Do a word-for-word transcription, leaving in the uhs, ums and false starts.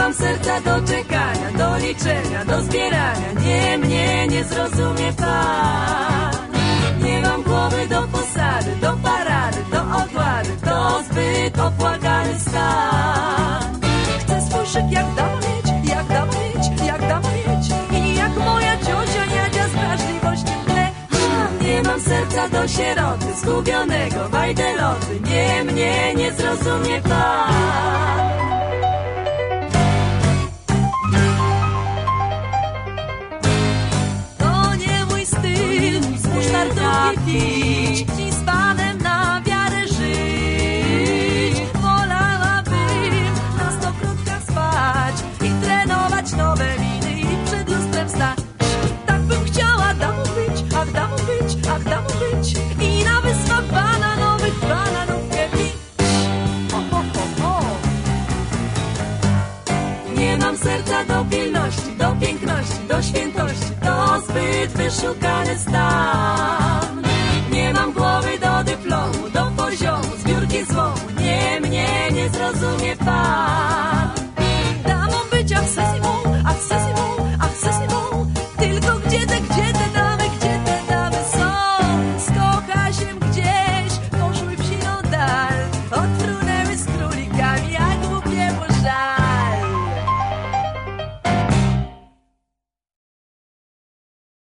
mam serca do czekania, do liczenia, do zbierania. Nie, mnie nie zrozumie pan. Nie mam głowy do posady, do parady, do ogłady. To zbyt opłakany stan. Chcę swój szyk jak dama mieć, jak dama mieć, jak dama mieć. I jak moja ciocia Jadzia z wrażliwości tle. Nie mam serca do sieroty, zgubionego wajdeloty. Nie, mnie nie zrozumie pan. To nie mój styl, musztardowy pić i z panem na wiarę żyć. Wolałabym na stokrotkach spać i trenować nowe liny i przed lustrem stać. Tak bym chciała damą być, ach damą być, ach damą być. I na wyspach bananowych bananówkę pić. O, o, o, o. Nie mam serca do pilności, do piękności, do świętości. To zbyt wyszukany stan.